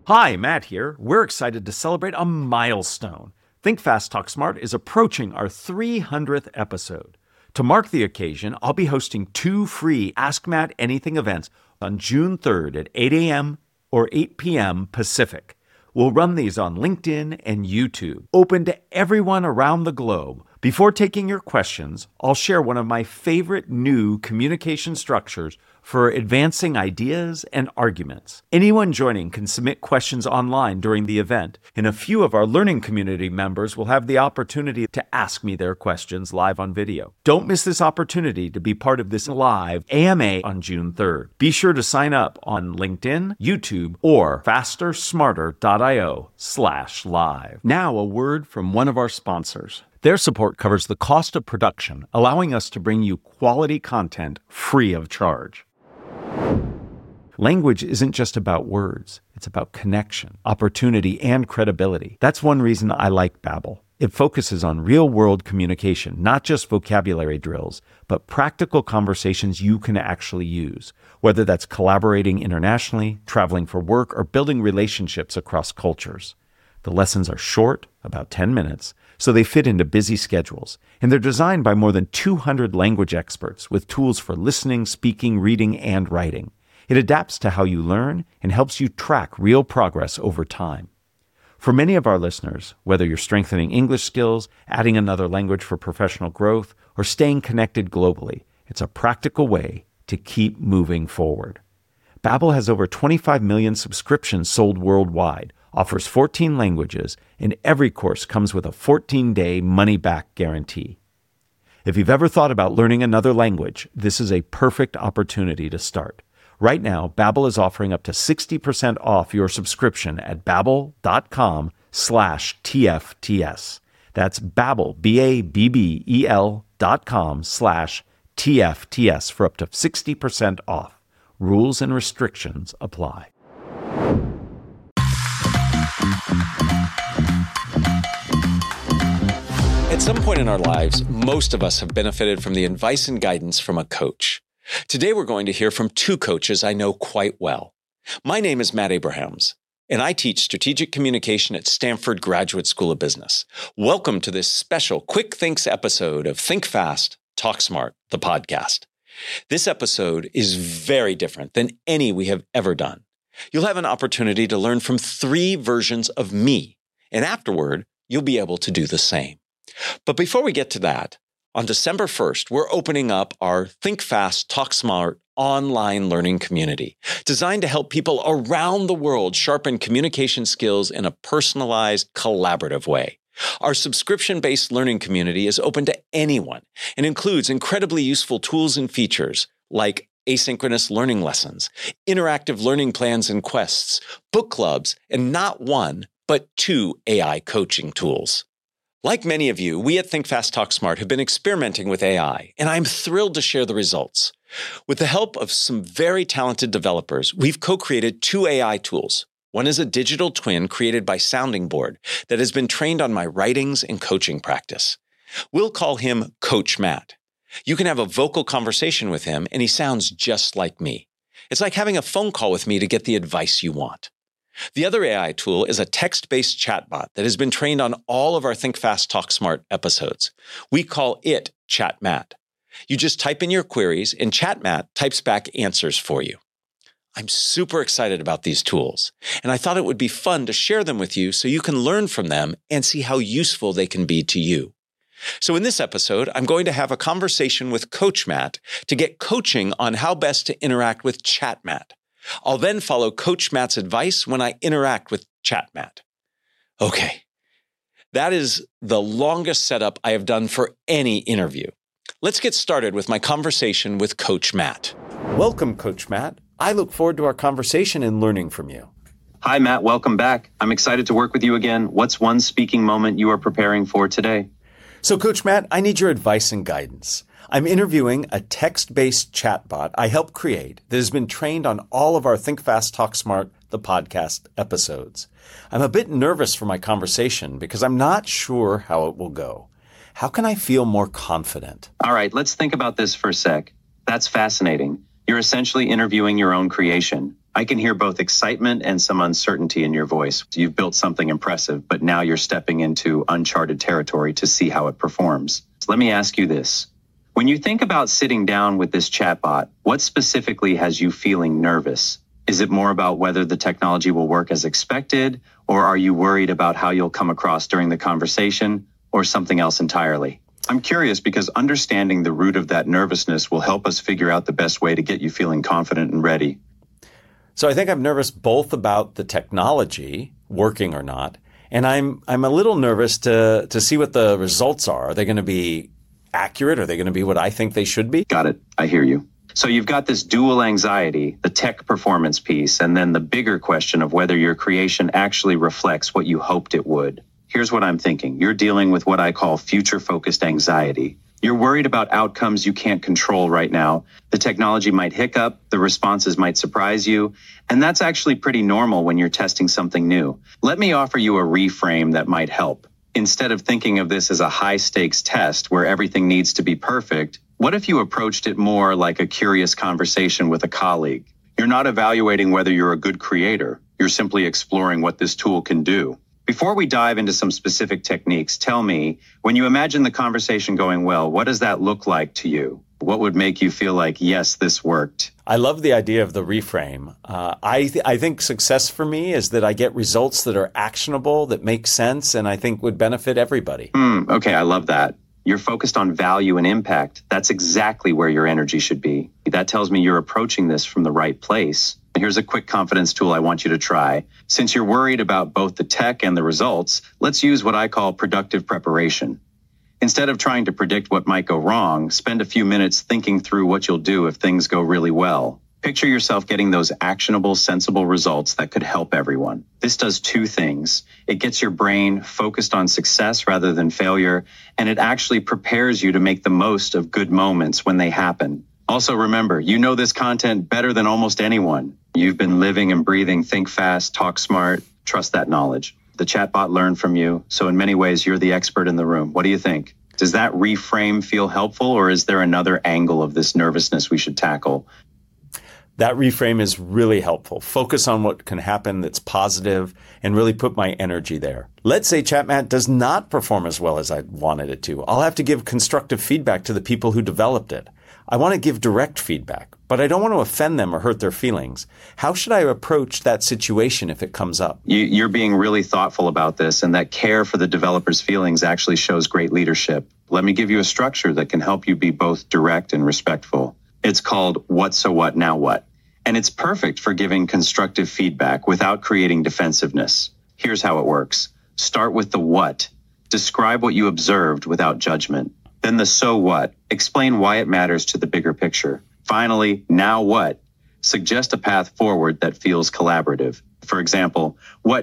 Hi, Matt here. We're excited to celebrate a milestone. Think Fast, Talk Smart is approaching our 300th episode. To mark the occasion, I'll be hosting 2 free Ask Matt Anything events on June 3rd at 8 a.m. or 8 p.m. Pacific. We'll run these on LinkedIn and YouTube, open to everyone around the globe. Before taking your questions, I'll share one of my favorite new communication structures for advancing ideas and arguments. Anyone joining can submit questions online during the event, and a few of our learning community members will have the opportunity to ask me their questions live on video. Don't miss this opportunity to be part of this live AMA on June 3rd. Be sure to sign up on LinkedIn, YouTube, or fastersmarter.io/live. Now, a word from one of our sponsors. Their support covers the cost of production, allowing us to bring you quality content free of charge. Language isn't just about words. It's about connection, opportunity, and credibility. That's one reason I like Babbel. It focuses on real-world communication, not just vocabulary drills, but practical conversations you can actually use, whether that's collaborating internationally, traveling for work, or building relationships across cultures. The lessons are short, about 10 minutes, so they fit into busy schedules, and they're designed by more than 200 language experts with tools for listening, speaking, reading, and writing. It adapts to how you learn and helps you track real progress over time. For many of our listeners, whether you're strengthening English skills, adding another language for professional growth, or staying connected globally, it's a practical way to keep moving forward. Babbel has over 25 million subscriptions sold worldwide, offers 14 languages, and every course comes with a 14-day money-back guarantee. If you've ever thought about learning another language, this is a perfect opportunity to start. Right now, Babbel is offering up to 60% off your subscription at babbel.com/TFTS. That's Babbel, BABBEL.com/TFTS for up to 60% off. Rules and restrictions apply. At some point in our lives, most of us have benefited from the advice and guidance from a coach. Today, we're going to hear from 2 coaches I know quite well. My name is Matt Abrahams, and I teach strategic communication at Stanford Graduate School of Business. Welcome to this special Quick Thinks episode of Think Fast, Talk Smart, the podcast. This episode is very different than any we have ever done. You'll have an opportunity to learn from 3 versions of me, and afterward, you'll be able to do the same. But before we get to that, on December 1st, we're opening up our Think Fast, Talk Smart online learning community, designed to help people around the world sharpen communication skills in a personalized, collaborative way. Our subscription-based learning community is open to anyone and includes incredibly useful tools and features like asynchronous learning lessons, interactive learning plans and quests, book clubs, and not 1, but 2 AI coaching tools. Like many of you, we at Think Fast, Talk Smart have been experimenting with AI, and I'm thrilled to share the results. With the help of some very talented developers, we've co-created 2 AI tools. One is a digital twin created by Sounding Board that has been trained on my writings and coaching practice. We'll call him Coach Matt. You can have a vocal conversation with him, and he sounds just like me. It's like having a phone call with me to get the advice you want. The other AI tool is a text-based chatbot that has been trained on all of our Think Fast, Talk Smart episodes. We call it ChatMatt. You just type in your queries, and ChatMatt types back answers for you. I'm super excited about these tools, and I thought it would be fun to share them with you so you can learn from them and see how useful they can be to you. So in this episode, I'm going to have a conversation with Coach Matt to get coaching on how best to interact with ChatMatt. I'll then follow Coach Matt's advice when I interact with ChatMatt. Okay, that is the longest setup I have done for any interview. Let's get started with my conversation with Coach Matt. Welcome, Coach Matt. I look forward to our conversation and learning from you. Hi, Matt. Welcome back. I'm excited to work with you again. What's one speaking moment you are preparing for today? So, Coach Matt, I need your advice and guidance. I'm interviewing a text-based chatbot I helped create that has been trained on all of our Think Fast, Talk Smart, the podcast episodes. I'm a bit nervous for my conversation because I'm not sure how it will go. How can I feel more confident? All right, let's think about this for a sec. That's fascinating. You're essentially interviewing your own creation. I can hear both excitement and some uncertainty in your voice. You've built something impressive, but now you're stepping into uncharted territory to see how it performs. So let me ask you this. When you think about sitting down with this chatbot, what specifically has you feeling nervous? Is it more about whether the technology will work as expected, or are you worried about how you'll come across during the conversation, or something else entirely? I'm curious because understanding the root of that nervousness will help us figure out the best way to get you feeling confident and ready. So I think I'm nervous both about the technology working or not, and I'm a little nervous to see what the results are. Are they going to be accurate? Are they going to be what I think they should be? Got it. I hear you. So you've got this dual anxiety, the tech performance piece, and then the bigger question of whether your creation actually reflects what you hoped it would. Here's what I'm thinking. You're dealing with what I call future-focused anxiety. You're worried about outcomes you can't control right now. The technology might hiccup, the responses might surprise you, and that's actually pretty normal when you're testing something new. Let me offer you a reframe that might help. Instead of thinking of this as a high-stakes test where everything needs to be perfect, what if you approached it more like a curious conversation with a colleague? You're not evaluating whether you're a good creator. You're simply exploring what this tool can do. Before we dive into some specific techniques, tell me, when you imagine the conversation going well, what does that look like to you? What would make you feel like, yes, this worked? I love the idea of the reframe. I think success for me is that I get results that are actionable, that make sense, and I think would benefit everybody. Okay, I love that. You're focused on value and impact. That's exactly where your energy should be. That tells me you're approaching this from the right place. Here's a quick confidence tool I want you to try. Since you're worried about both the tech and the results, let's use what I call productive preparation. Instead of trying to predict what might go wrong, spend a few minutes thinking through what you'll do if things go really well. Picture yourself getting those actionable, sensible results that could help everyone. This does two things. It gets your brain focused on success rather than failure, and it actually prepares you to make the most of good moments when they happen. Also remember, you know this content better than almost anyone. You've been living and breathing Think Fast, Talk Smart, trust that knowledge. The chatbot learned from you, so in many ways, you're the expert in the room. What do you think? Does that reframe feel helpful, or is there another angle of this nervousness we should tackle? That reframe is really helpful. Focus on what can happen that's positive and really put my energy there. Let's say ChatMat does not perform as well as I wanted it to. I'll have to give constructive feedback to the people who developed it. I want to give direct feedback, but I don't want to offend them or hurt their feelings. How should I approach that situation if it comes up? You're being really thoughtful about this, and that care for the developer's feelings actually shows great leadership. Let me give you a structure that can help you be both direct and respectful. It's called What So What Now What, and it's perfect for giving constructive feedback without creating defensiveness. Here's how it works. Start with the what. Describe what you observed without judgment. Then the so what. Explain why it matters to the bigger picture. Finally, now what? Suggest a path forward that feels collaborative. For example,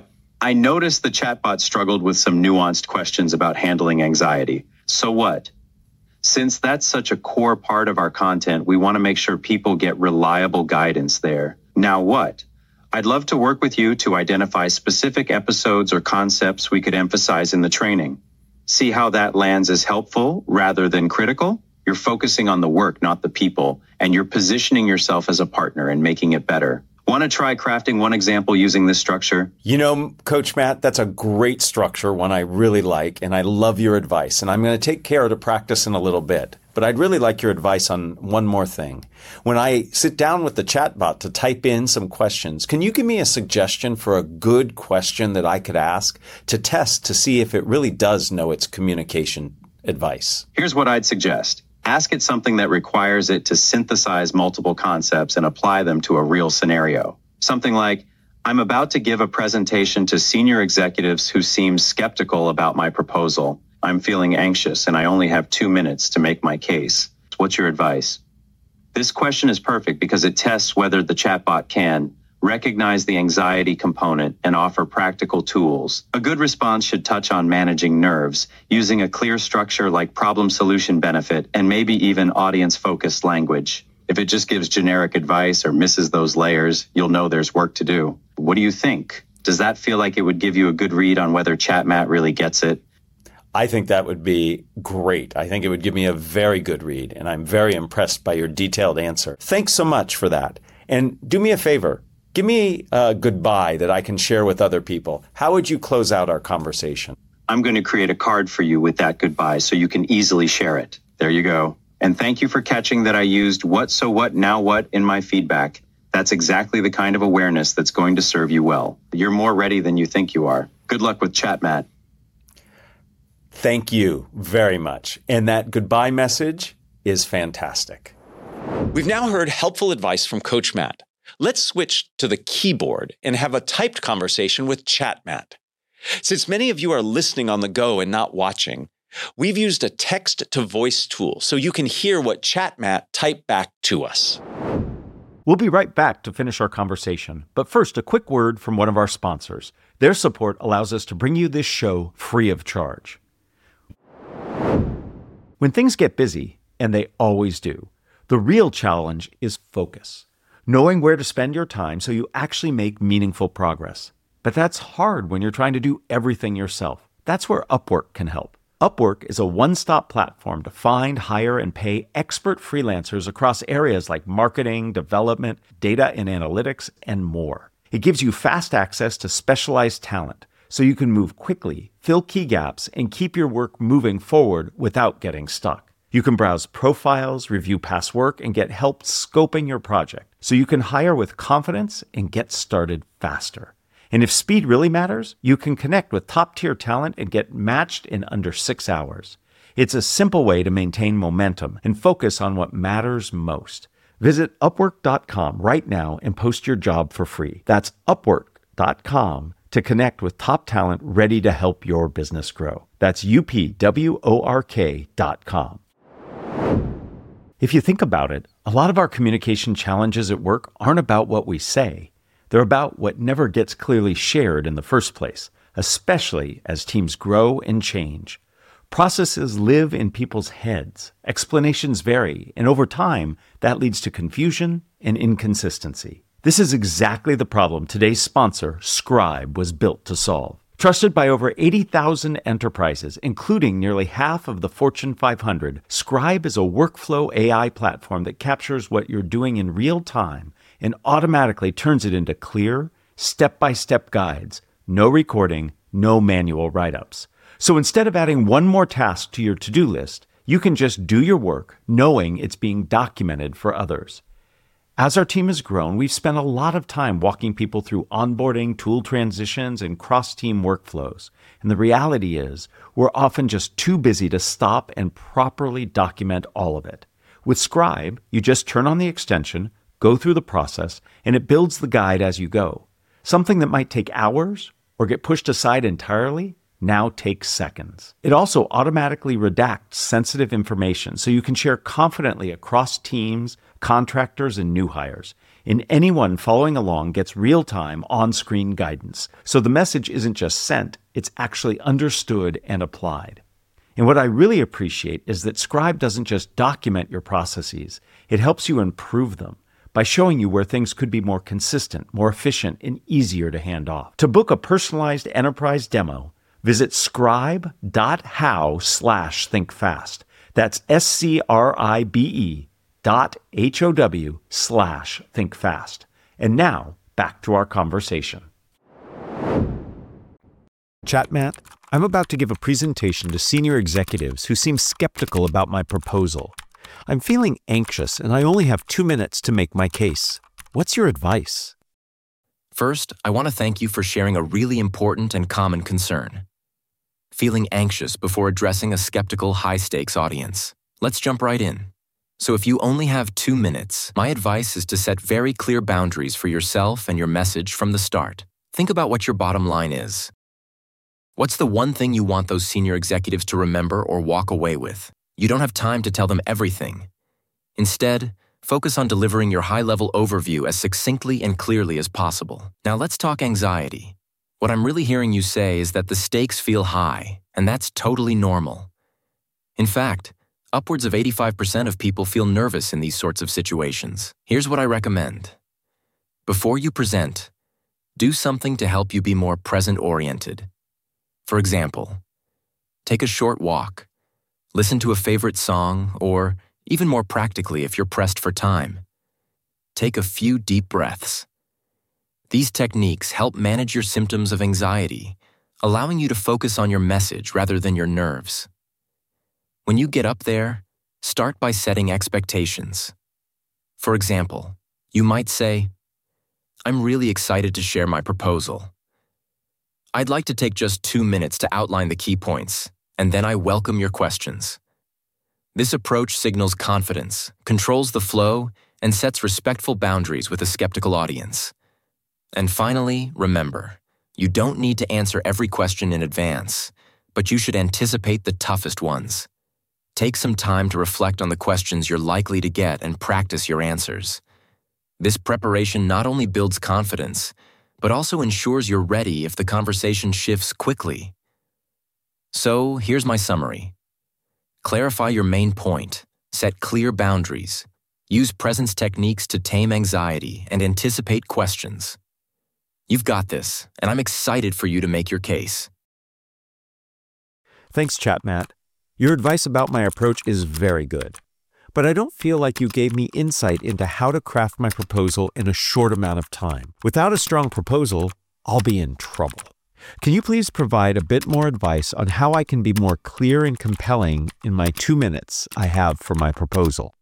I noticed the chatbot struggled with some nuanced questions about handling anxiety. So what? Since that's such a core part of our content, we want to make sure people get reliable guidance there. Now what? I'd love to work with you to identify specific episodes or concepts we could emphasize in the training. See how that lands as helpful rather than critical? You're focusing on the work, not the people, and you're positioning yourself as a partner and making it better. Want to try crafting one example using this structure? You know, Coach Matt, that's a great structure, one I really like, and I love your advice, and I'm going to take care to practice in a little bit. But I'd really like your advice on one more thing. When I sit down with the chatbot to type in some questions, can you give me a suggestion for a good question that I could ask to test to see if it really does know its communication advice? Here's what I'd suggest. Ask it something that requires it to synthesize multiple concepts and apply them to a real scenario. Something like, I'm about to give a presentation to senior executives who seem skeptical about my proposal. I'm feeling anxious and I only have 2 minutes to make my case. What's your advice? This question is perfect because it tests whether the chatbot can recognize the anxiety component and offer practical tools. A good response should touch on managing nerves, using a clear structure like problem solution benefit, and maybe even audience-focused language. If it just gives generic advice or misses those layers, you'll know there's work to do. What do you think? Does that feel like it would give you a good read on whether ChatMat really gets it? I think that would be great. I think it would give me a very good read, and I'm very impressed by your detailed answer. Thanks so much for that. And do me a favor. Give me a goodbye that I can share with other people. How would you close out our conversation? I'm going to create a card for you with that goodbye so you can easily share it. There you go. And thank you for catching that I used what, so what, now what in my feedback. That's exactly the kind of awareness that's going to serve you well. You're more ready than you think you are. Good luck with chat, Matt. Thank you very much. And that goodbye message is fantastic. We've now heard helpful advice from Coach Matt. Let's switch to the keyboard and have a typed conversation with Chat Matt. Since many of you are listening on the go and not watching, we've used a text-to-voice tool so you can hear what Chat Matt typed back to us. We'll be right back to finish our conversation, but first, a quick word from one of our sponsors. Their support allows us to bring you this show free of charge. When things get busy, and they always do, the real challenge is focus. Knowing where to spend your time so you actually make meaningful progress. But that's hard when you're trying to do everything yourself. That's where Upwork can help. Upwork is a one-stop platform to find, hire, and pay expert freelancers across areas like marketing, development, data and analytics, and more. It gives you fast access to specialized talent, so you can move quickly, fill key gaps, and keep your work moving forward without getting stuck. You can browse profiles, review past work, and get help scoping your project, so you can hire with confidence and get started faster. And if speed really matters, you can connect with top-tier talent and get matched in under 6 hours. It's a simple way to maintain momentum and focus on what matters most. Visit Upwork.com right now and post your job for free. That's Upwork.com to connect with top talent ready to help your business grow. That's UPWORK.com. If you think about it, a lot of our communication challenges at work aren't about what we say. They're about what never gets clearly shared in the first place, especially as teams grow and change. Processes live in people's heads, explanations vary, and over time, that leads to confusion and inconsistency. This is exactly the problem today's sponsor, Scribe, was built to solve. Trusted by over 80,000 enterprises, including nearly half of the Fortune 500, Scribe is a workflow AI platform that captures what you're doing in real time and automatically turns it into clear, step-by-step guides. No recording, no manual write-ups. So instead of adding one more task to your to-do list, you can just do your work knowing it's being documented for others. As our team has grown, we've spent a lot of time walking people through onboarding, tool transitions, and cross-team workflows. And the reality is, we're often just too busy to stop and properly document all of it. With Scribe, you just turn on the extension, go through the process, and it builds the guide as you go. Something that might take hours or get pushed aside entirely now takes seconds. It also automatically redacts sensitive information so you can share confidently across teams, contractors, and new hires. And anyone following along gets real-time on-screen guidance. So the message isn't just sent, it's actually understood and applied. And what I really appreciate is that Scribe doesn't just document your processes, it helps you improve them by showing you where things could be more consistent, more efficient, and easier to hand off. To book a personalized enterprise demo, visit scribe.how/thinkfast. That's SCRIBE.HOW/thinkfast. And now, back to our conversation. Chat Matt, I'm about to give a presentation to senior executives who seem skeptical about my proposal. I'm feeling anxious and I only have 2 minutes to make my case. What's your advice? First, I want to thank you for sharing a really important and common concern. Feeling anxious before addressing a skeptical, high-stakes audience. Let's jump right in. So if you only have 2 minutes, my advice is to set very clear boundaries for yourself and your message from the start. Think about what your bottom line is. What's the one thing you want those senior executives to remember or walk away with? You don't have time to tell them everything. Instead, focus on delivering your high-level overview as succinctly and clearly as possible. Now let's talk anxiety. What I'm really hearing you say is that the stakes feel high, and that's totally normal. In fact, upwards of 85% of people feel nervous in these sorts of situations. Here's what I recommend. Before you present, do something to help you be more present-oriented. For example, take a short walk, listen to a favorite song, or, even more practically if you're pressed for time, take a few deep breaths. These techniques help manage your symptoms of anxiety, allowing you to focus on your message rather than your nerves. When you get up there, start by setting expectations. For example, you might say, "I'm really excited to share my proposal. I'd like to take just 2 minutes to outline the key points, and then I welcome your questions." This approach signals confidence, controls the flow, and sets respectful boundaries with a skeptical audience. And finally, remember, you don't need to answer every question in advance, but you should anticipate the toughest ones. Take some time to reflect on the questions you're likely to get and practice your answers. This preparation not only builds confidence, but also ensures you're ready if the conversation shifts quickly. So, here's my summary. Clarify your main point, set clear boundaries, use presence techniques to tame anxiety, and anticipate questions. You've got this, and I'm excited for you to make your case. Thanks, ChatMat. Your advice about my approach is very good. But I don't feel like you gave me insight into how to craft my proposal in a short amount of time. Without a strong proposal, I'll be in trouble. Can you please provide a bit more advice on how I can be more clear and compelling in my 2 minutes I have for my proposal?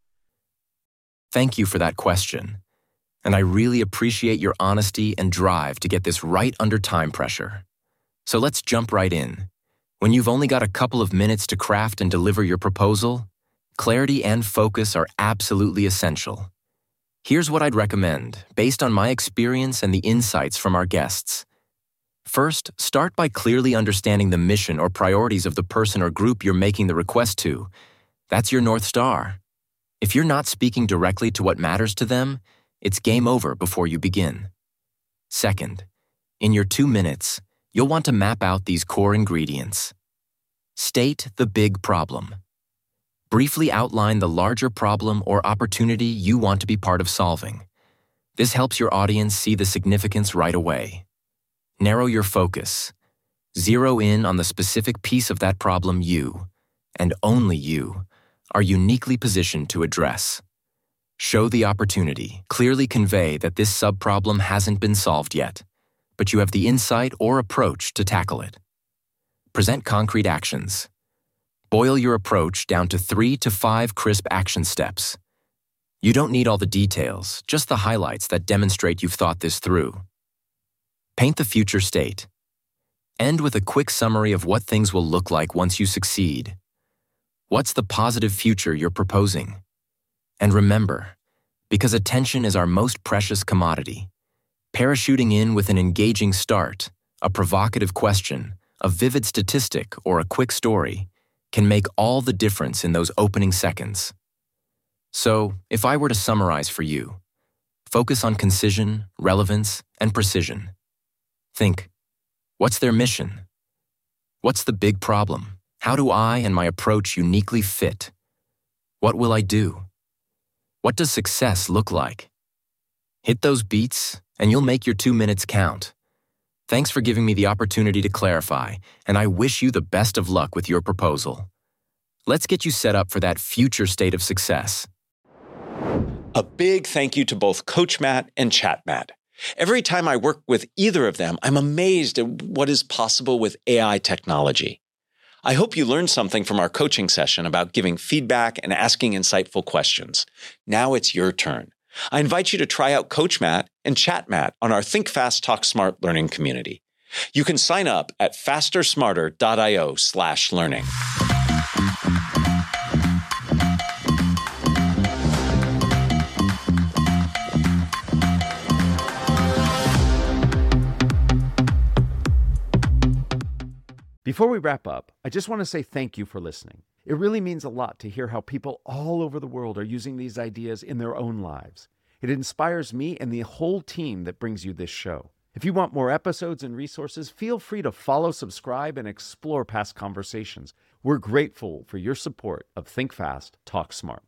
Thank you for that question. And I really appreciate your honesty and drive to get this right under time pressure. So let's jump right in. When you've only got a couple of minutes to craft and deliver your proposal, clarity and focus are absolutely essential. Here's what I'd recommend, based on my experience and the insights from our guests. First, start by clearly understanding the mission or priorities of the person or group you're making the request to. That's your North Star. If you're not speaking directly to what matters to them, it's game over before you begin. Second, in your 2 minutes, you'll want to map out these core ingredients. State the big problem. Briefly outline the larger problem or opportunity you want to be part of solving. This helps your audience see the significance right away. Narrow your focus. Zero in on the specific piece of that problem you, and only you, are uniquely positioned to address. Show the opportunity. Clearly convey that this subproblem hasn't been solved yet, but you have the insight or approach to tackle it. Present concrete actions. Boil your approach down to 3 to 5 crisp action steps. You don't need all the details, just the highlights that demonstrate you've thought this through. Paint the future state. End with a quick summary of what things will look like once you succeed. What's the positive future you're proposing? And remember, because attention is our most precious commodity, parachuting in with an engaging start, a provocative question, a vivid statistic, or a quick story can make all the difference in those opening seconds. So, if I were to summarize for you, focus on concision, relevance, and precision. Think, what's their mission? What's the big problem? How do I and my approach uniquely fit? What will I do? What does success look like? Hit those beats, and you'll make your 2 minutes count. Thanks for giving me the opportunity to clarify, and I wish you the best of luck with your proposal. Let's get you set up for that future state of success. A big thank you to both Coach Matt and Chat Matt. Every time I work with either of them, I'm amazed at what is possible with AI technology. I hope you learned something from our coaching session about giving feedback and asking insightful questions. Now it's your turn. I invite you to try out Coach Matt and Chat Matt on our Think Fast, Talk Smart learning community. You can sign up at fastersmarter.io/learning. Before we wrap up, I just want to say thank you for listening. It really means a lot to hear how people all over the world are using these ideas in their own lives. It inspires me and the whole team that brings you this show. If you want more episodes and resources, feel free to follow, subscribe, and explore past conversations. We're grateful for your support of Think Fast, Talk Smart.